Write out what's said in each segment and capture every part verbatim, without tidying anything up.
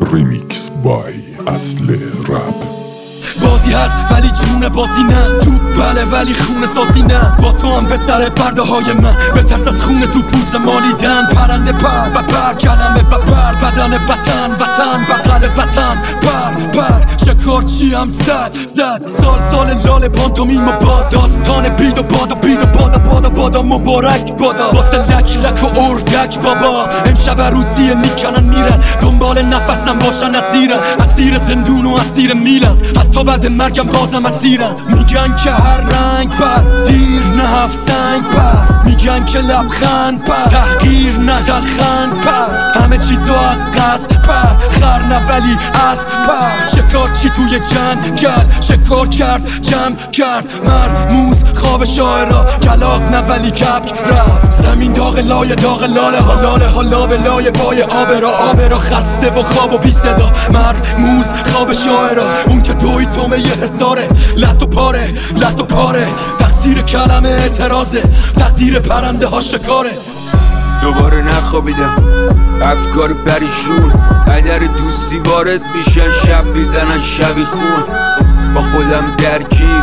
ریمیکس بای اصل رپ. بازی هست ولی جون بازی نه، تو بله ولی خون سازی نه. با تو هم پسر فرداهای من، بترس از خون تو پوست مالیدن. پرنده پر و پر کلمه و پر بدن وطن وطن بغل وطن پر پر شکارچی هم زد زد سال سال لال پانتومیم و باز داستان بید و باد و بید و بادا بادا بادا مبارک بادا واسه لک لک و اردک بابا. امشب روزی میکنن میرن دنبال نفسم باشن اسیرن، اسیر زندون و اسیر میلن، حتی بعد مرگم بازم اسیرن. میگن که هر رنگ بر دیر نه هفت سنگ بر، میگن که لبخند بر تحقیر نه دلخند بر، همه چیزو از قصد بر خر نه ولی از بر. شکارچی توی جنگل شکار کرد جمع کرد مرموز خواب شاعرا کلاق نه ولی کبک رفت. زمین داغ لای داغ لاله ها لاله ها لابه لای پای آب را آب را خسته و خواب و بی صدا مرموز خواب شاعرا. اون که دوی تومه یه حساره لط و پاره لط و پاره تقصیر کلمه اعتراضه تقدیر پرنده ها شکاره. دوباره نخوابیدم افکار پریشون ادر دوستی وارد میشن شب میزنن شبی خون. با خودم درگیر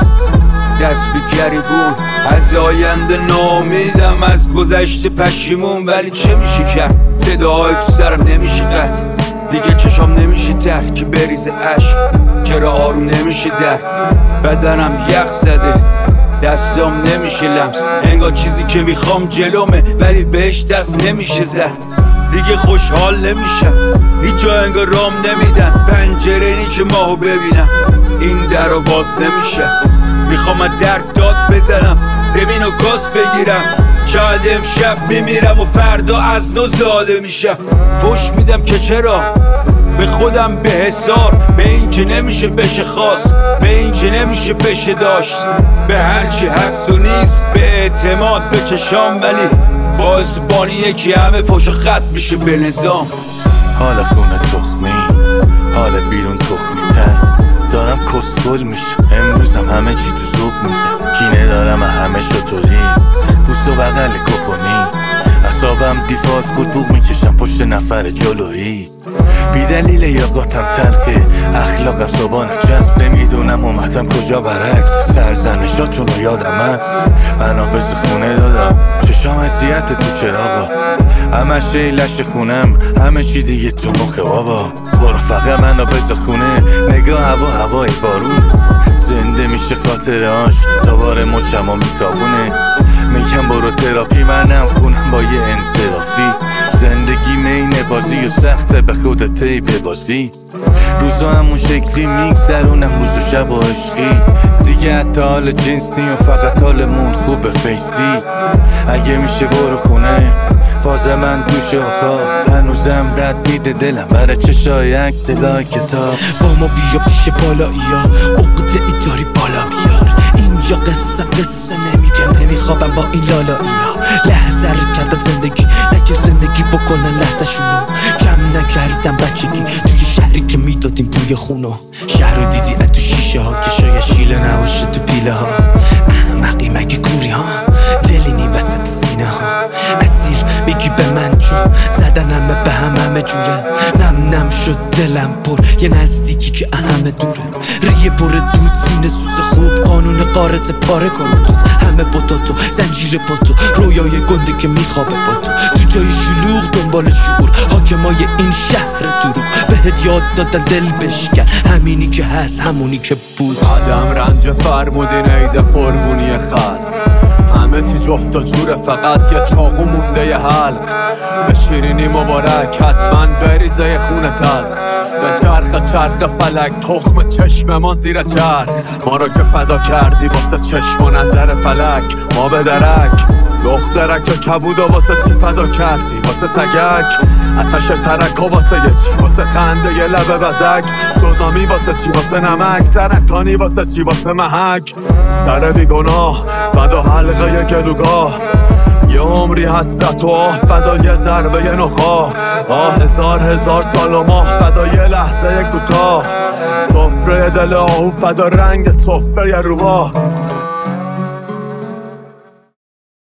دست به گریبون از آینده ناامیدم از گذشته پشیمون. ولی چه میشه کرد صداهای تو سرم نمیشه قطع دیگه چشام نمیشه تر که بریز عشق. چرا آروم نمیشه درد بدنم یخ زده دستام نمیشه لمس انگار چیزی که میخوام جلومه ولی بهش دست نمیشه زد. دیگه خوشحال نمیشم هیچ جا انگار رام نمیدن پنجره اینی که ماهو ببینم این در رو باز نمیشه. میخوام از درد داد بزنم زمین و گاز بگیرم شاید امشب میمیرم و فردا از نو زاده میشم. فوش میدم که چرا به خودم به حسار به این که نمیشه بشه خواست به این که نمیشه بشه داشت به هرچی هست و نیست به اعتماد به چشام. ولی با زبانی یکی همه فوش خط میشه به نظام. حال خونه تخمی حال بیرون تخمی تر دارم کسگل میشم امروزم همه چی تو زوب میزم کینه دارم همه شطوری بوس و بغل کپونی اصابم دیفالت خود بوغ میکشم پشت نفر جلویی بی دلیل یاقاتم تلقه اخلاقم صبحانه جذب نمیدونم اومدم کجا برعکس سرزنشاتون رو یادم هست بنا بز خونه دادم چشام اذیت تو چراغا همش لش خونم همه چی دیگه تو مخ بابا. برو فقط منو بز خونه نگاه هوا هوای بارون زنده میشه خاطرهاش دوباره مچم و میکابونه. میگم برو تراپی منم خونم با یه انصرافی زندگی مینه بازی و سخته به خودت پی ببازی. روزا همون شکلی میگذرونم روز و شب و عشقی دیگه حتی حال جنس نیم فقط حالمون خوبه فیسی. اگه میشه برو خونه فاز من دوش و خواب هنوزم رد میده دلم برای چشای عکس لای کتاب. با ما بیا پیش بالایی ها عقده ای داری بالا بیار اینجا قصه قصه نمیگه نمیخوابم با این لالایی ها لحظه رو کرده زندگی نکه زندگی بکنن لحظه شونو کم نکردم بچگی توی شهری که میدادیم بوی خونو شهر رو دیدی تو شیشه ها که شاید شیله نباشه تو پیله ها احمقی مگه کوری ها دلینی وسط سینه ها اسیر بگی به من چون زدن همه به هم همه جوره نم نم شد دلم پر یه نزدیکی که همه دوره ریه پر دود سینه سوز خوب قانون قارت پاره کنه دود همه با تو زنجیر با تو رویای گنده که میخوابه با تو تو جای شلوغ دنبال شعور حاکمای این شهر دروغ بهت یاد دادن دل بشکن همینی که هست همونی که بود. آدم رنج فرمودین عید قربونی خلق همه چی جفت و جوره فقط یه چاقو مونده یه حلق به شیرینی مبارک حتما بریزه خونه تلخ به چرخ چرخ فلک تخم چشم ما زیر چرخ ما رو که فدا کردی واسه چشم و نظر فلک ما به درک دخترک کبود و واسه چی فدا کردی واسه سگک اتش ترک و واسه یه چی واسه خنده یه لبه بزک جزامی واسه چی واسه نمک سرطانی واسه چی واسه محک سر بیگناه فدا حلقه یه گلوگاه یه عمری حسرت و آه فدا یه ضربه یه نخواه آه هزار هزار سال و ماه فدا یه لحظه کوتاه سفره دل آهو فدا رنگ سفره روباه.